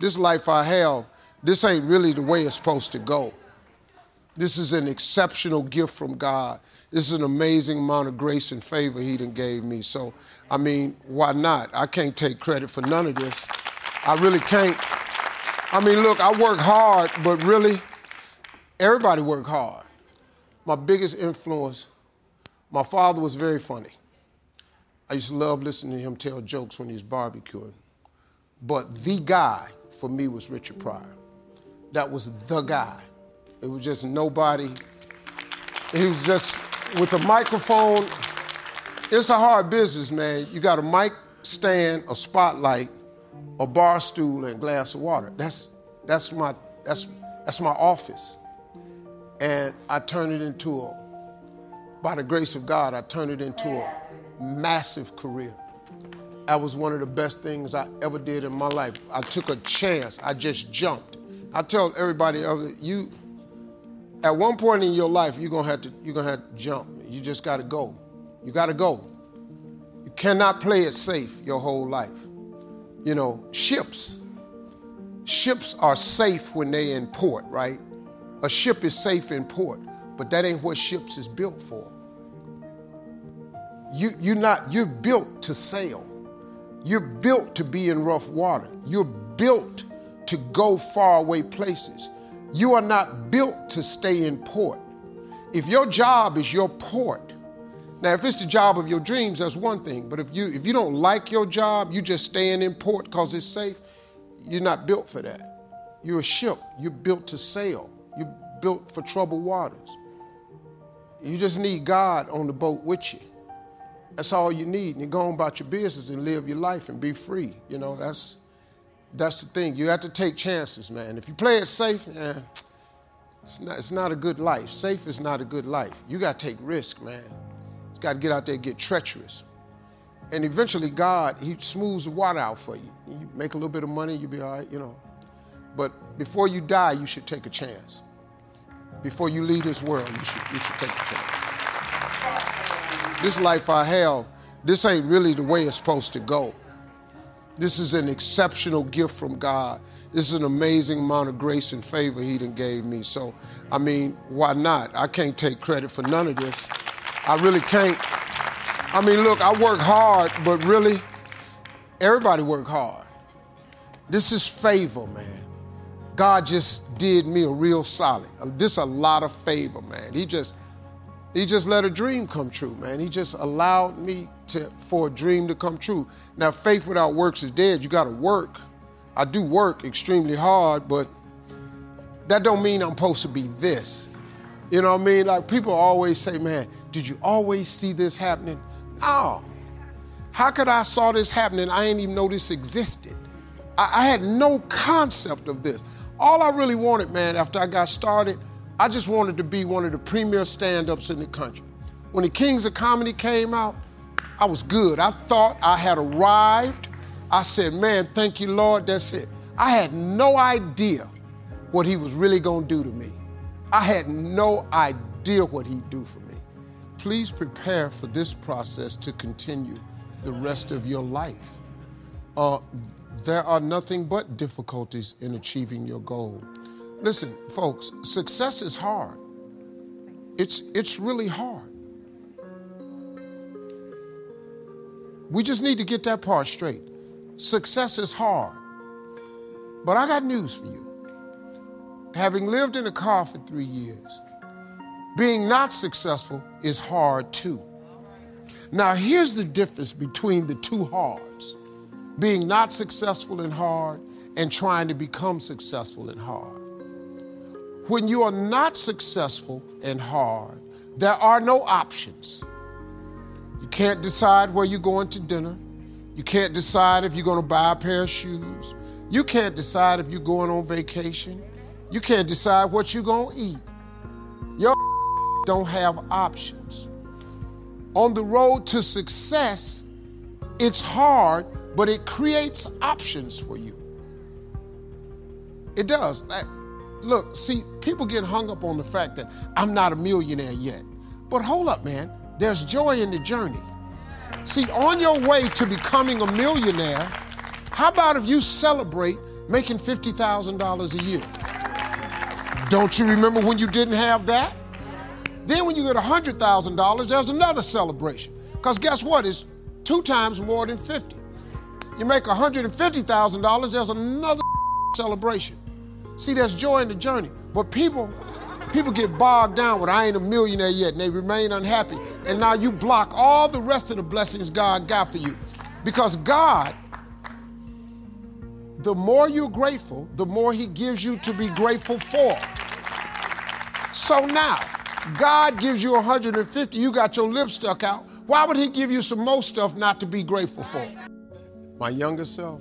this life I have, this ain't really the way it's supposed to go. This is an exceptional gift from God. This is an amazing amount of grace and favor he done gave me. So, I mean, why not? I can't take credit for none of this. I really can't. I mean, look, I work hard, but really, everybody work hard. My biggest influence, my father was very funny. I used to love listening to him tell jokes when he was barbecuing. But the guy, for me, was Richard Pryor. That was the guy. It was just nobody. He was just, with a microphone, it's a hard business, man. You got a mic stand, a spotlight, a bar stool, and a glass of water. That's my office. And I turned it into by the grace of God, I turned it into a massive career. That was one of the best things I ever did in my life. I took a chance. I just jumped. I tell everybody, at one point in your life, you're gonna have to jump. You just gotta go. You gotta go. You cannot play it safe your whole life. You know, ships are safe when they're in port, right? A ship is safe in port, but that ain't what ships is built for. You're built to sail. You're built to be in rough water. You're built to go far away places. You are not built to stay in port. If your job is your port, now if it's the job of your dreams, that's one thing. But if you don't like your job, you just staying in port because it's safe, you're not built for that. You're a ship. You're built to sail. You're built for troubled waters. You just need God on the boat with you. That's all you need. And you go on about your business and live your life and be free. You know, that's the thing. You have to take chances, man. If you play it safe, it's not a good life. Safe is not a good life. You got to take risk, man. You got to get out there and get treacherous. And eventually God, he smooths the water out for you. You make a little bit of money, you'll be all right, you know. But before you die, you should take a chance. Before you leave this world, you should take a chance. This life I have, this ain't really the way it's supposed to go. This is an exceptional gift from God. This is an amazing amount of grace and favor he done gave me. So, I mean, why not? I can't take credit for none of this. I really can't. I mean, look, I work hard, but really, everybody work hard. This is favor, man. God just did me a real solid. This is a lot of favor, man. He just let a dream come true, man. He just allowed me for a dream to come true. Now, faith without works is dead. You got to work. I do work extremely hard, but that don't mean I'm supposed to be this. You know what I mean? Like, people always say, man, did you always see this happening? No. How could I saw this happening? I didn't even know this existed. I had no concept of this. All I really wanted, man, after I got started, I just wanted to be one of the premier stand-ups in the country. When the Kings of Comedy came out, I was good. I thought I had arrived. I said, man, thank you, Lord, that's it. I had no idea what he was really gonna do to me. I had no idea what he'd do for me. Please prepare for this process to continue the rest of your life. There are nothing but difficulties in achieving your goal. Listen, folks, success is hard. It's really hard. We just need to get that part straight. Success is hard. But I got news for you. Having lived in a car for 3 years, being not successful is hard too. Now, here's the difference between the two hards. Being not successful and hard, and trying to become successful and hard. When you are not successful and hard, there are no options. You can't decide where you're going to dinner. You can't decide if you're going to buy a pair of shoes. You can't decide if you're going on vacation. You can't decide what you're going to eat. Your don't have options. On the road to success, it's hard, but it creates options for you. It does. Look, see, people get hung up on the fact that I'm not a millionaire yet. But hold up, man. There's joy in the journey. See, on your way to becoming a millionaire, how about if you celebrate making $50,000 a year. Don't you remember when you didn't have that? Then when you get $100,000, there's another celebration. Because guess what? It's 2 times more than 50. You make $150,000, there's another celebration. See, there's joy in the journey. But people get bogged down with, I ain't a millionaire yet, and they remain unhappy. And now you block all the rest of the blessings God got for you. Because God, the more you're grateful, the more he gives you to be grateful for. So now, God gives you 150, you got your lips stuck out. Why would he give you some more stuff not to be grateful for? My younger self,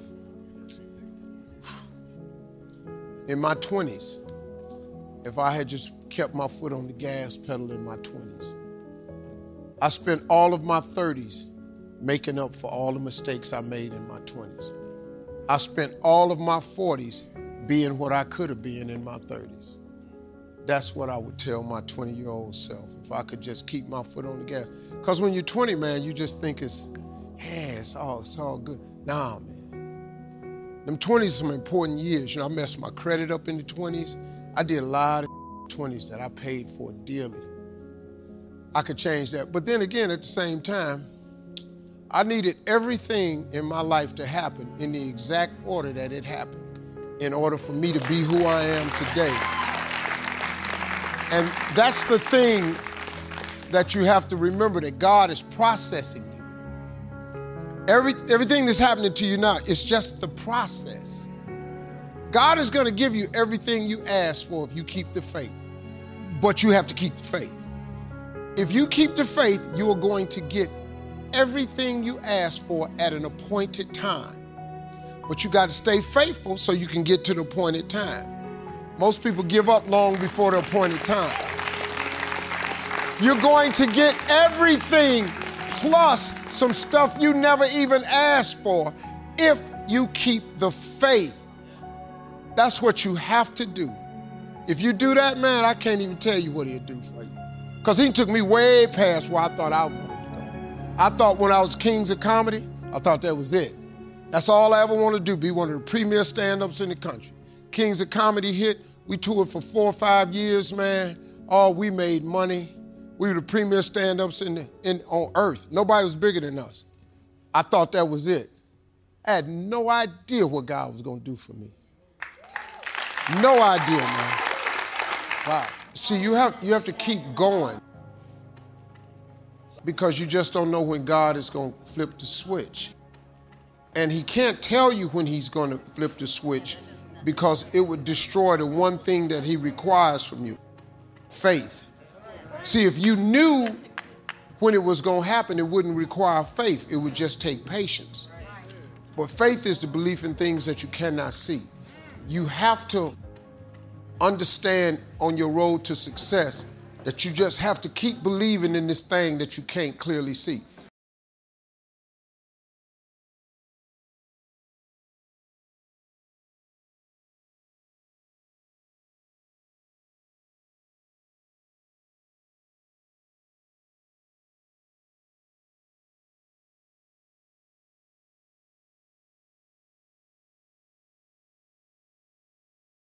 in my 20s, if I had just kept my foot on the gas pedal in my 20s, I spent all of my 30s making up for all the mistakes I made in my 20s. I spent all of my 40s being what I could have been in my 30s. That's what I would tell my 20-year-old self, if I could just keep my foot on the gas. Because when you're 20, man, you just think it's all good. Nah, man. Them 20s are some important years. You know, I messed my credit up in the 20s. I did a lot of 20s that I paid for dearly. I could change that. But then again, at the same time, I needed everything in my life to happen in the exact order that it happened in order for me to be who I am today. And that's the thing that you have to remember, that God is processing you. Everything that's happening to you now, it's just the process. God is going to give you everything you ask for if you keep the faith. But you have to keep the faith. If you keep the faith, you are going to get everything you ask for at an appointed time. But you got to stay faithful so you can get to the appointed time. Most people give up long before the appointed time. You're going to get everything plus some stuff you never even asked for if you keep the faith. That's what you have to do. If you do that, man, I can't even tell you what he'll do for you. Because he took me way past where I thought I wanted to go. I thought when I was Kings of Comedy, I thought that was it. That's all I ever wanted to do, be one of the premier stand-ups in the country. Kings of Comedy hit. We toured for 4 or 5 years, man. Oh, we made money. We were the premier stand-ups on earth. Nobody was bigger than us. I thought that was it. I had no idea what God was going to do for me. No idea, man. Wow. See, you have to keep going because you just don't know when God is going to flip the switch. And he can't tell you when he's going to flip the switch because it would destroy the one thing that he requires from you, faith. See, if you knew when it was going to happen, it wouldn't require faith. It would just take patience. But faith is the belief in things that you cannot see. You have to understand on your road to success that you just have to keep believing in this thing that you can't clearly see.